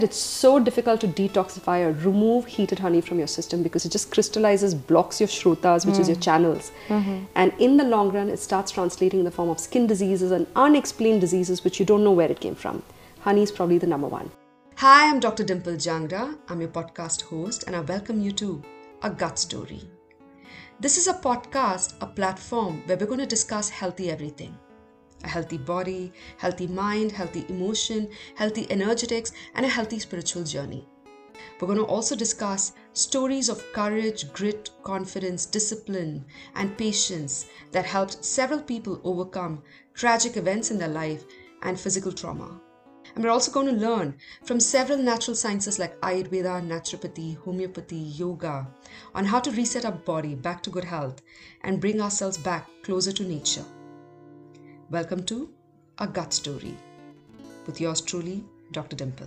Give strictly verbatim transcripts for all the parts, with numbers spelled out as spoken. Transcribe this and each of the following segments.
It's so difficult to detoxify or remove heated honey from your system because it just crystallizes, blocks your shrotas, which mm. is your channels. Mm-hmm. And in the long run, it starts translating in the form of skin diseases and unexplained diseases which you don't know where it came from. Honey is probably the number one. Hi, I'm Doctor Dimple Jangra. I'm your podcast host and I welcome you to A Gut Story. This is a podcast, a platform where we're going to discuss healthy everything. A healthy body, healthy mind, healthy emotion, healthy energetics, and a healthy spiritual journey. We're going to also discuss stories of courage, grit, confidence, discipline, and patience that helped several people overcome tragic events in their life and physical trauma. And we're also going to learn from several natural sciences like Ayurveda, naturopathy, homeopathy, yoga on how to reset our body back to good health and bring ourselves back closer to nature. Welcome to A Gut Story with yours truly, Doctor Dimple.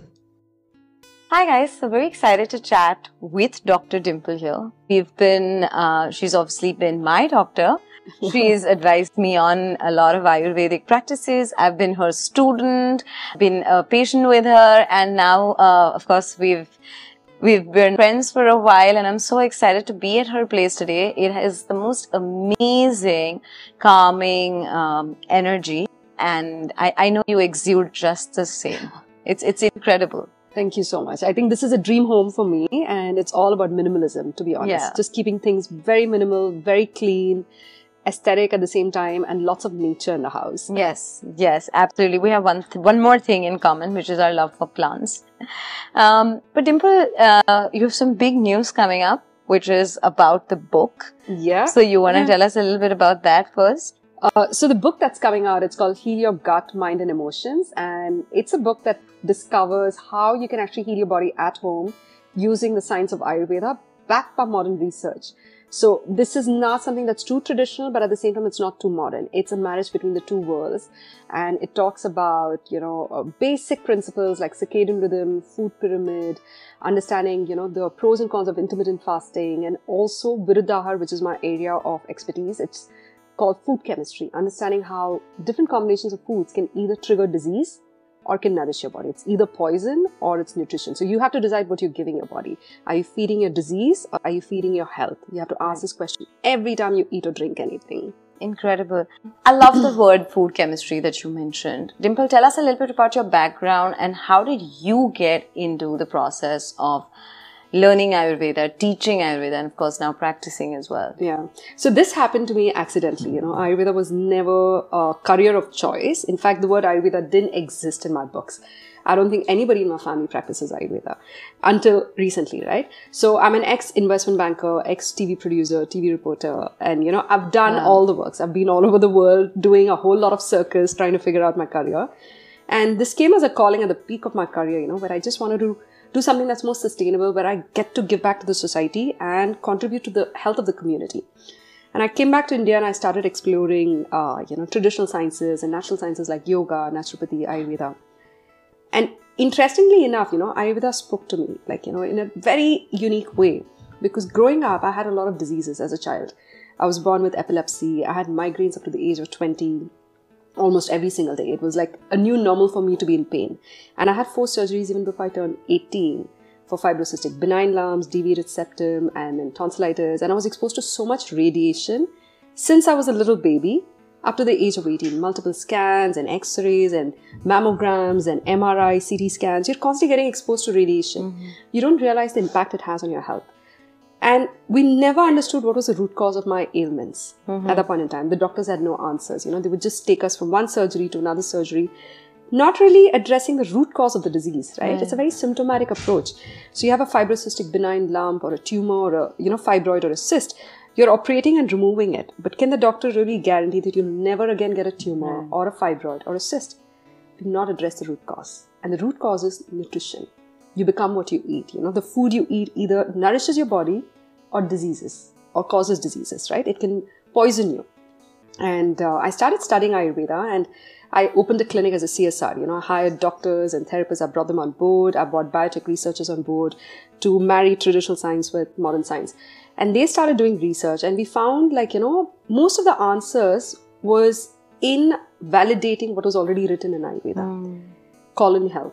Hi guys, so very excited to chat with Doctor Dimple here. We've been, uh, she's obviously been my doctor. She's advised me on a lot of Ayurvedic practices. I've been her student, been a patient with her, and now, uh, of course, we've We've been friends for a while and I'm so excited to be at her place today. It has the most amazing, calming um, energy and I, I know you exude just the same. It's, it's incredible. Thank you so much. I think this is a dream home for me and it's all about minimalism, to be honest. Yeah. Just keeping things very minimal, very clean, aesthetic at the same time, and lots of nature in the house. Yes, yes, absolutely. We have one th- one more thing in common, which is our love for plants. Um, but Dimple, uh, you have some big news coming up, which is about the book. Yeah. So you want to yeah. tell us a little bit about that first? Uh, so the book that's coming out, it's called Heal Your Gut, Mind and Emotions. And it's a book that discovers how you can actually heal your body at home using the science of Ayurveda, backed by modern research. So this is not something that's too traditional, but at the same time, it's not too modern. It's a marriage between the two worlds. And it talks about, you know, uh, basic principles like circadian rhythm, food pyramid, understanding, you know, the pros and cons of intermittent fasting, and also Viruddhahar, which is my area of expertise. It's called food chemistry, understanding how different combinations of foods can either trigger disease or can nourish your body. It's either poison or it's nutrition. So you have to decide what you're giving your body. Are you feeding your disease or are you feeding your health? You have to ask this question every time you eat or drink anything. Incredible. I love the word food chemistry that you mentioned. Dimple, tell us a little bit about your background and how did you get into the process of learning Ayurveda, teaching Ayurveda, and of course now practicing as well. Yeah. So this happened to me accidentally. You know, Ayurveda was never a career of choice. In fact, the word Ayurveda didn't exist in my books. I don't think anybody in my family practices Ayurveda until recently, right? So I'm an ex-investment banker, ex-T V producer, T V reporter, and you know, I've done wow. all the works. I've been all over the world doing a whole lot of circus, trying to figure out my career. And this came as a calling at the peak of my career, you know, where I just wanted to do something that's more sustainable, where I get to give back to the society and contribute to the health of the community. And I came back to India and I started exploring, uh, you know, traditional sciences and natural sciences like yoga, naturopathy, Ayurveda. And interestingly enough, you know, Ayurveda spoke to me, like, you know, in a very unique way. Because growing up, I had a lot of diseases as a child. I was born with epilepsy. I had migraines up to the age of twenty. Almost every single day. It was like a new normal for me to be in pain. And I had four surgeries even before I turned eighteen for fibrocystic benign lumps, deviated septum, and then tonsillitis. And I was exposed to so much radiation since I was a little baby up to the age of eighteen. Multiple scans and x-rays and mammograms and M R I, C T scans. You're constantly getting exposed to radiation. Mm-hmm. You don't realize the impact it has on your health. And we never understood what was the root cause of my ailments mm-hmm. at that point in time. The doctors had no answers. You know, they would just take us from one surgery to another surgery, not really addressing the root cause of the disease, right? Mm. It's a very symptomatic approach. So you have a fibrocystic benign lump or a tumor or a, you know, fibroid or a cyst. You're operating and removing it. But can the doctor really guarantee that you'll never again get a tumor mm. or a fibroid or a cyst? Do not address the root cause. And the root cause is nutrition. You become what you eat. You know, the food you eat either nourishes your body or diseases or causes diseases, right? It can poison you. And uh, I started studying Ayurveda and I opened a clinic as a C S R. You know, I hired doctors and therapists. I brought them on board. I brought biotech researchers on board to marry traditional science with modern science. And they started doing research and we found like, you know, most of the answers was in validating what was already written in Ayurveda. Mm. Colon health.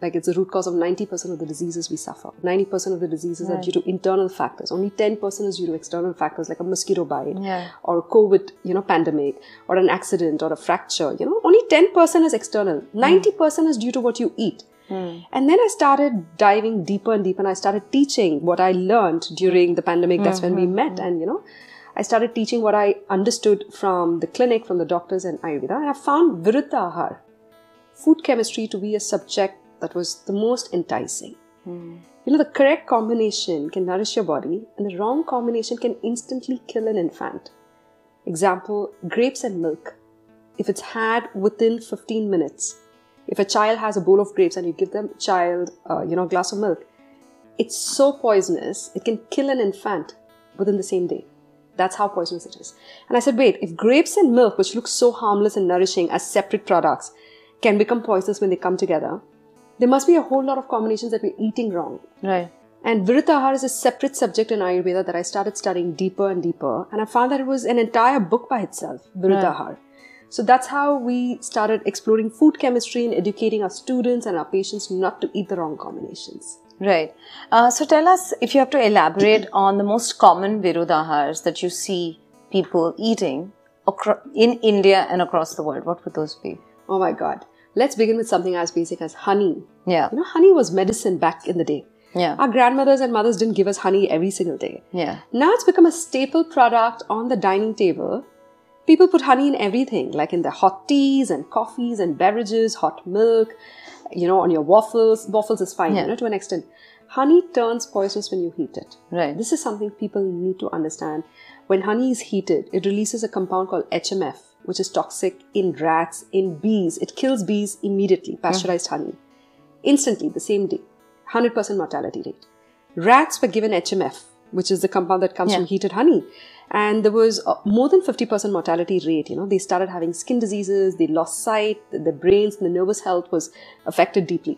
Like it's the root cause of ninety percent of the diseases we suffer. ninety percent of the diseases Right. are due to internal factors. Only ten percent is due to external factors like a mosquito bite Yeah. or a COVID, you know, pandemic or an accident or a fracture. You know, only ten percent is external. ninety percent is due to what you eat. Mm. And then I started diving deeper and deeper and I started teaching what I learned during the pandemic. That's when we met. And, you know, I started teaching what I understood from the clinic, from the doctors and Ayurveda. And I found Viruddha Ahar, food chemistry, to be a subject that was the most enticing. Mm. You know, the correct combination can nourish your body and the wrong combination can instantly kill an infant. Example, grapes and milk. If it's had within fifteen minutes, if a child has a bowl of grapes and you give them child, uh, you know, a glass of milk, it's so poisonous, it can kill an infant within the same day. That's how poisonous it is. And I said, wait, if grapes and milk, which look so harmless and nourishing as separate products, can become poisonous when they come together, there must be a whole lot of combinations that we're eating wrong. Right. And Viruddha Ahar is a separate subject in Ayurveda that I started studying deeper and deeper. And I found that it was an entire book by itself, Viruddha Right. Ahar. So that's how we started exploring food chemistry and educating our students and our patients not to eat the wrong combinations. Right. Uh, so tell us, if you have to elaborate on the most common Viruddha Ahars that you see people eating acro- in India and across the world, what would those be? Oh my God. Let's begin with something as basic as honey. Yeah. You know, honey was medicine back in the day. Yeah. Our grandmothers and mothers didn't give us honey every single day. Yeah. Now it's become a staple product on the dining table. People put honey in everything, like in their hot teas and coffees and beverages, hot milk, you know, on your waffles. Waffles is fine, Yeah. you know, to an extent. Honey turns poisonous when you heat it. Right. This is something people need to understand. When honey is heated, it releases a compound called H M F, which is toxic in rats, in bees. It kills bees immediately, pasteurized honey. Instantly, the same day. one hundred percent mortality rate. Rats were given H M F, which is the compound that comes Yeah. from heated honey. And there was uh, more than fifty percent mortality rate. You know, they started having skin diseases, they lost sight, their brains and the nervous health was affected deeply.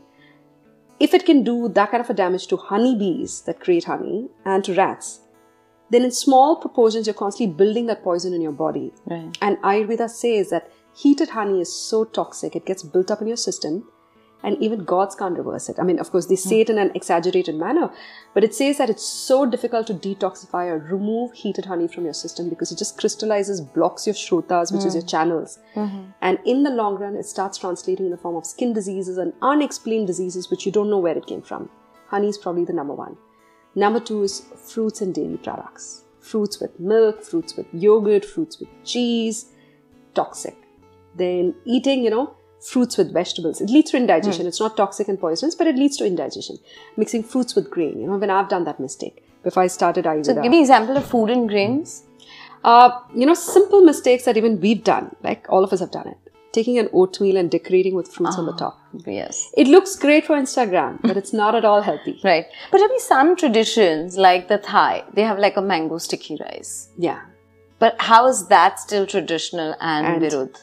If it can do that kind of a damage to honeybees that create honey and to rats, then in small proportions, you're constantly building that poison in your body. Right. And Ayurveda says that heated honey is so toxic, it gets built up in your system, and even gods can't reverse it. I mean, of course, they say it in an exaggerated manner, but it says that it's so difficult to detoxify or remove heated honey from your system because it just crystallizes, blocks your shrotas, which is your channels. Mm-hmm. And in the long run, it starts translating in the form of skin diseases and unexplained diseases, which you don't know where it came from. Honey is probably the number one. Number two is fruits and dairy products. Fruits with milk, fruits with yogurt, fruits with cheese, toxic. Then eating, you know, fruits with vegetables. It leads to indigestion. Mm. It's not toxic and poisonous, but it leads to indigestion. Mixing fruits with grain. You know, when I've done that mistake before I started Ayurveda. So give me an example of food and grains. Uh, you know, simple mistakes that even we've done. Like all of us have done it. Taking an oatmeal and decorating with fruits oh, on the top. Yes. It looks great for Instagram, but it's not at all healthy. Right. But there be some traditions like the Thai. They have like a mango sticky rice. Yeah. But how is that still traditional and, and Virudh?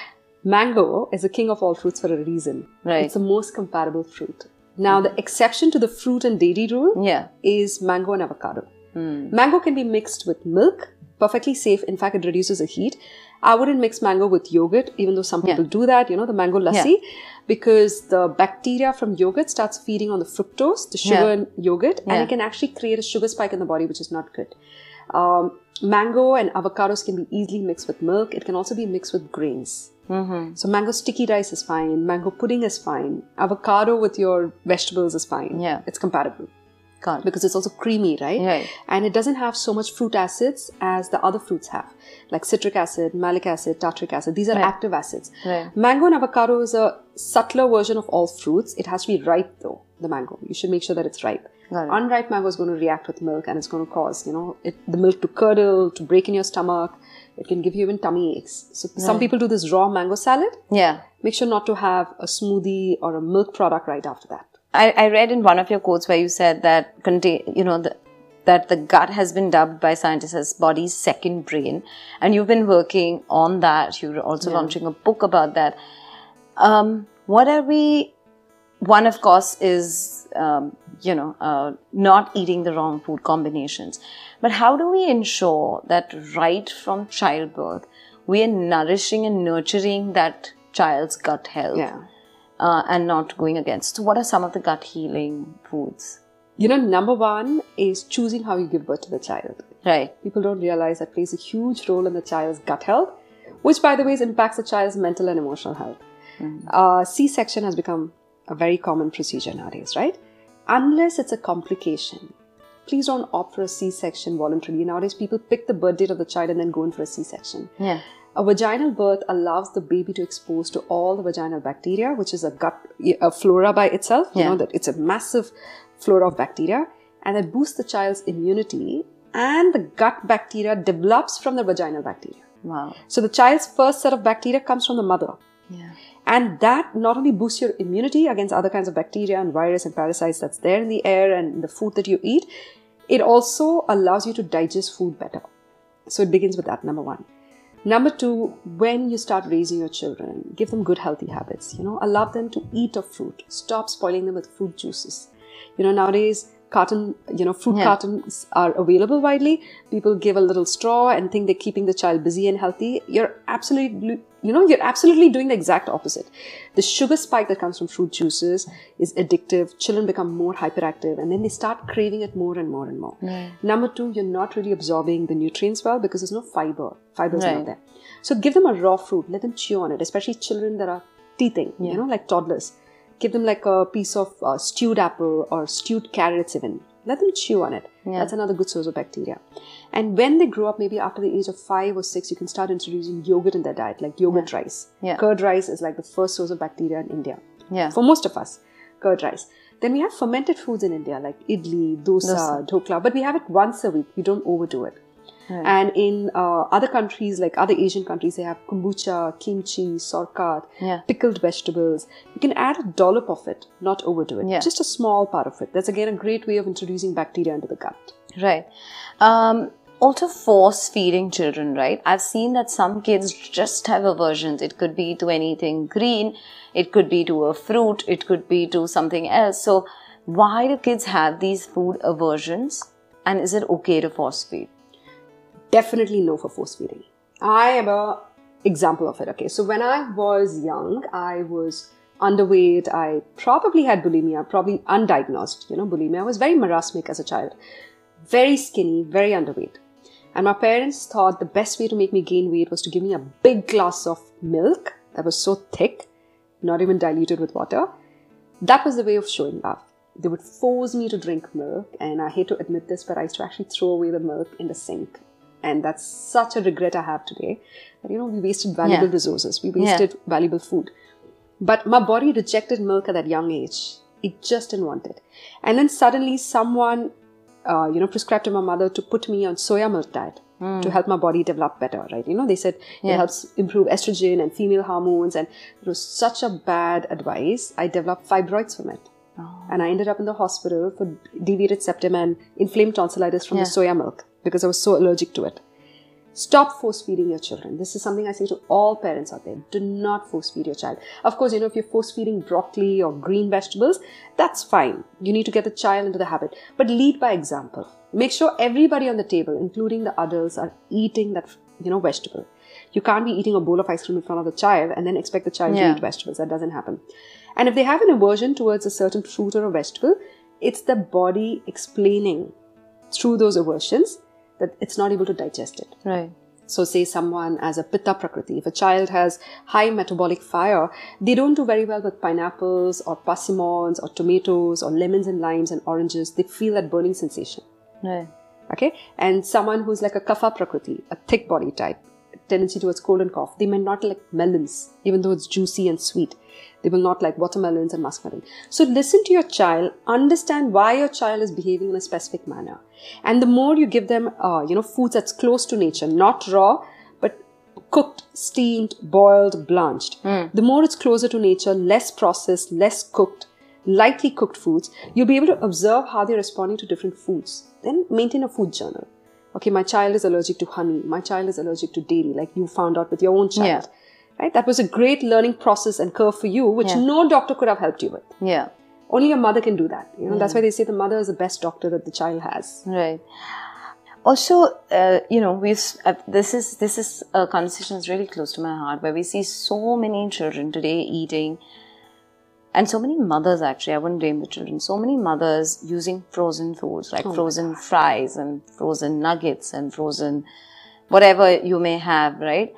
Mango is the king of all fruits for a reason. Right. It's the most compatible fruit. Now, the exception to the fruit and dairy rule yeah. is mango and avocado. Mm. Mango can be mixed with milk, perfectly safe. In fact, it reduces the heat. I wouldn't mix mango with yogurt, even though some people yeah. do that, you know, the mango lassi, yeah. because the bacteria from yogurt starts feeding on the fructose, the sugar yeah. in yogurt, yeah. and it can actually create a sugar spike in the body, which is not good. Um, mango and avocados can be easily mixed with milk. It can also be mixed with grains. Mm-hmm. So mango sticky rice is fine. Mango pudding is fine. Avocado with your vegetables is fine. Yeah. It's compatible. Got it. Because it's also creamy, right? Right. And it doesn't have so much fruit acids as the other fruits have. Like citric acid, malic acid, tartaric acid. These are right. active acids. Right. Mango and avocado is a subtler version of all fruits. It has to be ripe though, the mango. You should make sure that it's ripe. Unripe mango is going to react with milk and it's going to cause, you know, it, the milk to curdle, to break in your stomach. It can give you even tummy aches. So right. some people do this raw mango salad. Yeah. Make sure not to have a smoothie or a milk product right after that. I, I read in one of your quotes where you said that contain, you know, the, that the gut has been dubbed by scientists as body's second brain. And you've been working on that. You're also yeah. launching a book about that. Um, what are we... One, of course, is, um, you know, uh, not eating the wrong food combinations. But how do we ensure that right from childbirth, we are nourishing and nurturing that child's gut health? Yeah. uh, and not going against. So what are some of the gut healing foods? You know, number one is choosing how you give birth to the child. Right. People don't realize that plays a huge role in the child's gut health, which, by the way, impacts the child's mental and emotional health. Mm-hmm. Uh, C-section has become a very common procedure nowadays, right? Unless it's a complication, please don't opt for a C-section voluntarily. Nowadays, people pick the birth date of the child and then go in for a C-section. Yeah. A vaginal birth allows the baby to expose to all the vaginal bacteria, which is a gut a flora by itself. You yeah. know that it's a massive flora of bacteria, and that boosts the child's immunity, and the gut bacteria develops from the vaginal bacteria. Wow. So the child's first set of bacteria comes from the mother. Yeah. And that not only boosts your immunity against other kinds of bacteria and virus and parasites that's there in the air and in the food that you eat, it also allows you to digest food better. So it begins with that, number one. Number two, when you start raising your children, give them good healthy habits. You know, allow them to eat a fruit. Stop spoiling them with fruit juices. You know, nowadays, carton, you know, fruit yeah. cartons are available widely. People give a little straw and think they're keeping the child busy and healthy. You're absolutely, you know, you're absolutely doing the exact opposite. The sugar spike that comes from fruit juices is addictive. Children become more hyperactive and then they start craving it more and more and more. Right. Number two, you're not really absorbing the nutrients well because there's no fiber. Fiber's right. not there. So give them a raw fruit. Let them chew on it, especially children that are teething, yeah. you know, like toddlers. Give them like a piece of uh, stewed apple or stewed carrots even. Let them chew on it. Yeah. That's another good source of bacteria. And when they grow up, maybe after the age of five or six, you can start introducing yogurt in their diet, like yogurt yeah. rice. Yeah. Curd rice is like the first source of bacteria in India. Yeah. For most of us, curd rice. Then we have fermented foods in India, like idli, dosa, dosa. dhokla. But we have it once a week. We don't overdo it. Right. And in uh, other countries, like other Asian countries, they have kombucha, kimchi, sorkat, yeah. pickled vegetables. You can add a dollop of it, not overdo it. Yeah. Just a small part of it. That's again a great way of introducing bacteria into the gut. Right. Um, also force feeding children, right? I've seen that some kids just have aversions. It could be to anything green. It could be to a fruit. It could be to something else. So why do kids have these food aversions? And is it okay to force feed? Definitely no for force feeding. I am a example of it. Okay, so when I was young, I was underweight. I probably had bulimia, probably undiagnosed, you know, bulimia. I was very marasmic as a child, very skinny, very underweight. And my parents thought the best way to make me gain weight was to give me a big glass of milk that was so thick, not even diluted with water. That was the way of showing love. They would force me to drink milk, and I hate to admit this, but I used to actually throw away the milk in the sink. And that's such a regret I have today. That, you know, we wasted valuable yeah. resources. We wasted yeah. valuable food. But my body rejected milk at that young age. It just didn't want it. And then suddenly someone, uh, you know, prescribed to my mother to put me on soya milk diet mm. to help my body develop better, right? You know, they said yeah. it helps improve estrogen and female hormones. And it was such a bad advice. I developed fibroids from it. Oh. And I ended up in the hospital for deviated septum and inflamed tonsillitis from yeah. the soya milk, because I was so allergic to it. Stop force feeding your children. This is something I say to all parents out there. Do not force feed your child. Of course, you know, if you're force feeding broccoli or green vegetables, that's fine. You need to get the child into the habit. But lead by example. Make sure everybody on the table, including the adults, are eating that, you know, vegetable. You can't be eating a bowl of ice cream in front of the child and then expect the child yeah. to eat vegetables. That doesn't happen. And if they have an aversion towards a certain fruit or a vegetable, it's the body explaining through those aversions that it's not able to digest it. Right. So say someone has a pitta prakriti. If a child has high metabolic fire, they don't do very well with pineapples or persimmons or tomatoes or lemons and limes and oranges. They feel that burning sensation. Right. Okay. And someone who's like a kapha prakriti, a thick body type, tendency towards cold and cough, they may not like melons, even though it's juicy and sweet. They will not like watermelons and muskmelon. So listen to your child, understand why your child is behaving in a specific manner. And the more you give them, uh, you know, foods that's close to nature, not raw, but cooked, steamed, boiled, blanched. Mm. The more it's closer to nature, less processed, less cooked, lightly cooked foods, you'll be able to observe how they're responding to different foods. Then maintain a food journal. Okay, my child is allergic to honey. My child is allergic to dairy, like you found out with your own child. Yeah. Right? That was a great learning process and curve for you, which yeah. no doctor could have helped you with. Yeah. Only your mother can do that. You know, yeah. that's why they say the mother is the best doctor that the child has. Right. Also, uh, you know, we uh, this is this is a conversation that's really close to my heart, where we see so many children today eating And so many mothers, actually, I wouldn't blame the children, so many mothers using frozen foods, like oh frozen fries and frozen nuggets and frozen whatever you may have, right?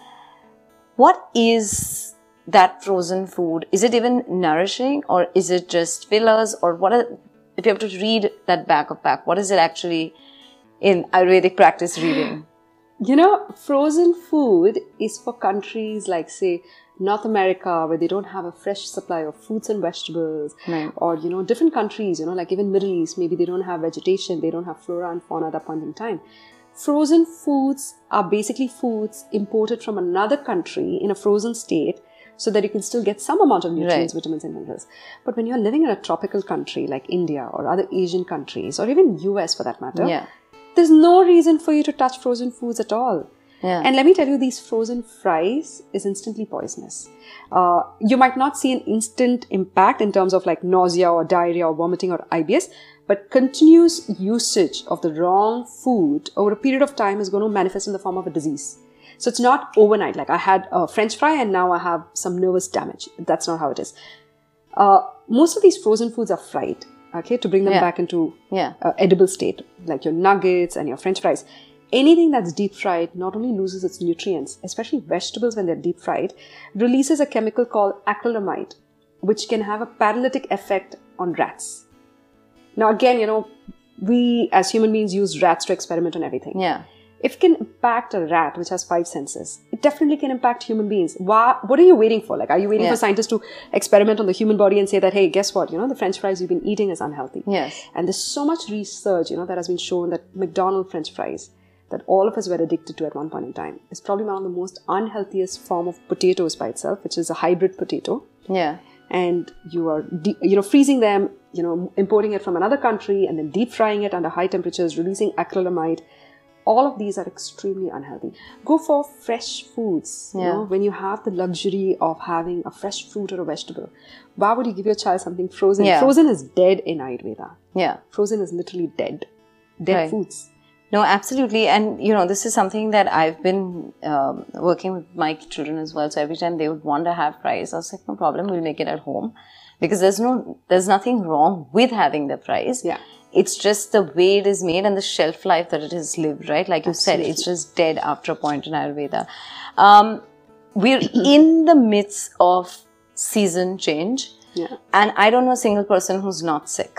What is that frozen food? Is it even nourishing, or is it just fillers, or what are, if you have to read that back of pack, what is it actually in Ayurvedic practice reading? You know, frozen food is for countries like, say, North America, where they don't have a fresh supply of fruits and vegetables, right. or, you know, different countries, you know, like even Middle East, maybe they don't have vegetation, they don't have flora and fauna at that point in time. Frozen foods are basically foods imported from another country in a frozen state so that you can still get some amount of nutrients, right. vitamins and minerals. But when you're living in a tropical country like India or other Asian countries, or even U S for that matter, yeah. there's no reason for you to touch frozen foods at all. Yeah. And let me tell you, these frozen fries is instantly poisonous. Uh, you might not see an instant impact in terms of like nausea or diarrhea or vomiting or I B S, but continuous usage of the wrong food over a period of time is going to manifest in the form of a disease. So it's not overnight, like I had a French fry and now I have some nervous damage. That's not how it is. Uh, most of these frozen foods are fried, okay, to bring them yeah. back into yeah. uh, edible state, like your nuggets and your French fries. Anything that's deep fried not only loses its nutrients, especially vegetables when they're deep fried, releases a chemical called acrylamide, which can have a paralytic effect on rats. Now again, you know, we as human beings use rats to experiment on everything. Yeah. If it can impact a rat, which has five senses, it definitely can impact human beings. Why, what are you waiting for? Like, are you waiting yeah. for scientists to experiment on the human body and say that, hey, guess what? You know, the French fries you've been eating is unhealthy. Yes. And there's so much research, you know, that has been shown that McDonald's French fries that all of us were addicted to at one point in time is probably one of the most unhealthiest form of potatoes by itself, which is a hybrid potato. Yeah. And you are, de- you know, freezing them, you know, importing it from another country and then deep frying it under high temperatures, releasing acrylamide. All of these are extremely unhealthy. Go for fresh foods. You yeah. know, when you have the luxury of having a fresh fruit or a vegetable, why would you give your child something frozen? Yeah. Frozen is dead in Ayurveda. Yeah. Frozen is literally dead. Dead right. foods. No, absolutely. And, you know, this is something that I've been um, working with my children as well. So every time they would want to have fries, I was like, no problem, we'll make it at home. Because there's no, there's nothing wrong with having the fries. Yeah. It's just the way it is made and the shelf life that it has lived, right? Like you Absolutely. said, it's just dead after a point in Ayurveda. Um, we're in the midst of season change. Yeah. And I don't know a single person who's not sick.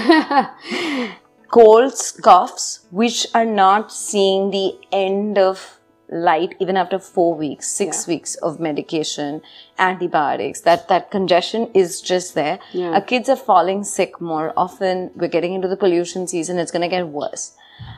Colds, coughs, which are not seeing the end of light even after four weeks, six yeah. weeks of medication, antibiotics, that, that congestion is just there. Yeah. Our kids are falling sick more often. We're getting into the pollution season. It's going to get worse.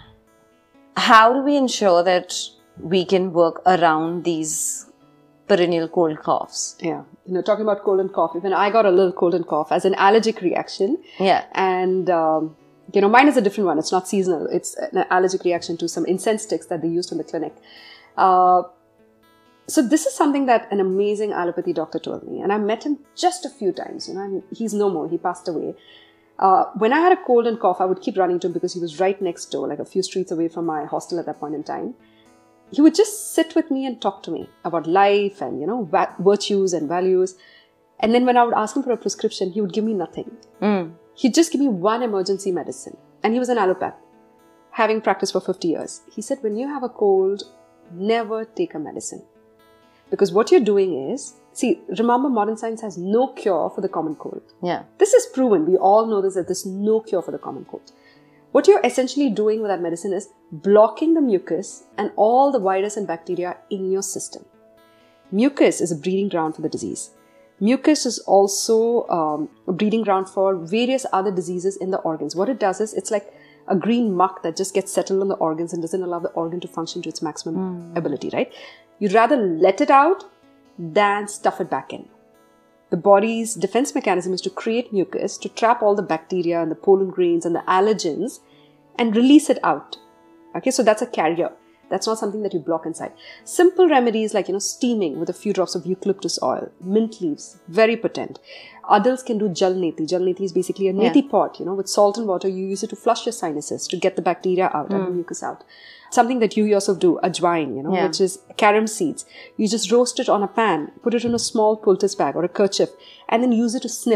How do we ensure that we can work around these perennial cold coughs? Yeah. You know, talking about cold and cough, even I got a little cold and cough as an allergic reaction. Yeah. And, um, you know, mine is a different one. It's not seasonal. It's an allergic reaction to some incense sticks that they used in the clinic. Uh, so this is something that an amazing allopathy doctor told me. And I met him just a few times. You know, and he's no more. He passed away. Uh, when I had a cold and cough, I would keep running to him because he was right next door, like a few streets away from my hostel at that point in time. He would just sit with me and talk to me about life and, you know, va- virtues and values. And then when I would ask him for a prescription, he would give me nothing. Mm. He'd just give me one emergency medicine. And he was an allopath, having practiced for fifty years. He said, when you have a cold, never take a medicine. Because what you're doing is, see, remember, modern science has no cure for the common cold. Yeah. This is proven. We all know this, that there's no cure for the common cold. What you're essentially doing with that medicine is blocking the mucus and all the virus and bacteria in your system. Mucus is a breeding ground for the disease. Mucus is also um, a breeding ground for various other diseases in the organs. What it does is, it's like a green muck that just gets settled on the organs and doesn't allow the organ to function to its maximum mm. ability, right? You'd rather let it out than stuff it back in. The body's defense mechanism is to create mucus, to trap all the bacteria and the pollen grains and the allergens and release it out. Okay, so that's a carrier. That's not something that you block inside. Simple remedies like, you know, steaming with a few drops of eucalyptus oil, mint leaves, very potent. Adults can do jal neti. Jal neti is basically a neti yeah. pot, you know, with salt and water. You use it to flush your sinuses, to get the bacteria out mm. and the mucus out. Something that you yourself do, ajwain, you know, yeah. which is carom seeds. You just roast it on a pan, put it in a small poultice bag or a kerchief, and then use it to sniff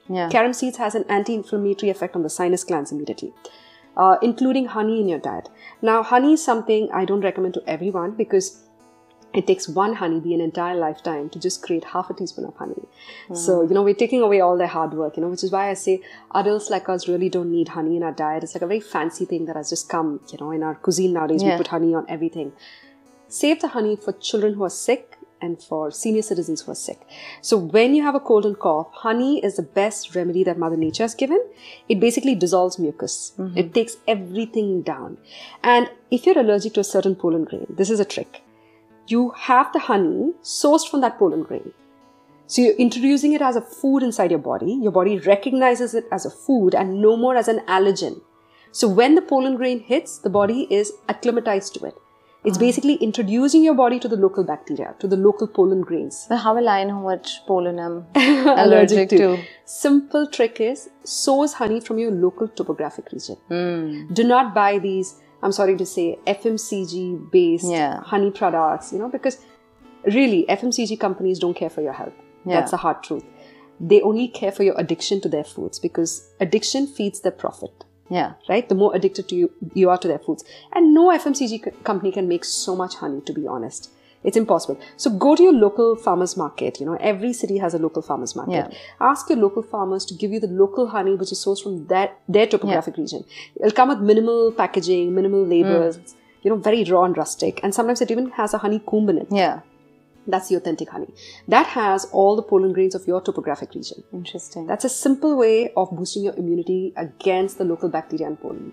Yeah. Carom seeds has an anti-inflammatory effect on the sinus glands immediately, uh, including honey in your diet. Now, honey is something I don't recommend to everyone because it takes one honeybee an entire lifetime to just create half a teaspoon of honey. Mm. So, you know, we're taking away all their hard work, you know, which is why I say adults like us really don't need honey in our diet. It's like a very fancy thing that has just come, you know, in our cuisine nowadays. Yeah. We put honey on everything. Save the honey for children who are sick and for senior citizens who are sick. So when you have a cold and cough, honey is the best remedy that Mother Nature has given. It basically dissolves mucus. Mm-hmm. It takes everything down. And if you're allergic to a certain pollen grain, this is a trick. You have the honey sourced from that pollen grain. So you're introducing it as a food inside your body. Your body recognizes it as a food and no more as an allergen. So when the pollen grain hits, the body is acclimatized to it. It's uh-huh. basically introducing your body to the local bacteria, to the local pollen grains. So how will I know which pollen I'm allergic to? to? Simple trick is source honey from your local topographic region. Mm. Do not buy these, I'm sorry to say, F M C G based yeah. honey products, you know, because really F M C G companies don't care for your health. Yeah. That's the hard truth. They only care for your addiction to their foods because addiction feeds their profit. Yeah. Right? The more addicted to you, you are to their foods. And no F M C G co- company can make so much honey, to be honest. It's impossible. So go to your local farmer's market. You know, every city has a local farmer's market. Yeah. Ask your local farmers to give you the local honey which is sourced from that, their topographic yeah. region. It'll come with minimal packaging, minimal labels, mm. you know, very raw and rustic. And sometimes it even has a honey comb in it. Yeah. That's the authentic honey. That has all the pollen grains of your topographic region. Interesting. That's a simple way of boosting your immunity against the local bacteria and pollen.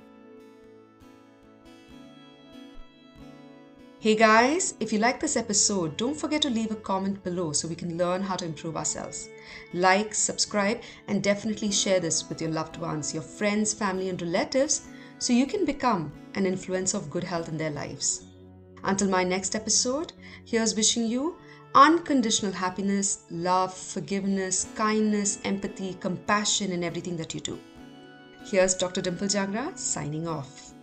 Hey guys, if you like this episode, don't forget to leave a comment below so we can learn how to improve ourselves. Like, subscribe, and definitely share this with your loved ones, your friends, family, and relatives so you can become an influencer of good health in their lives. Until my next episode, here's wishing you unconditional happiness, love, forgiveness, kindness, empathy, compassion in everything that you do. Here's Doctor Dimple Jangra signing off.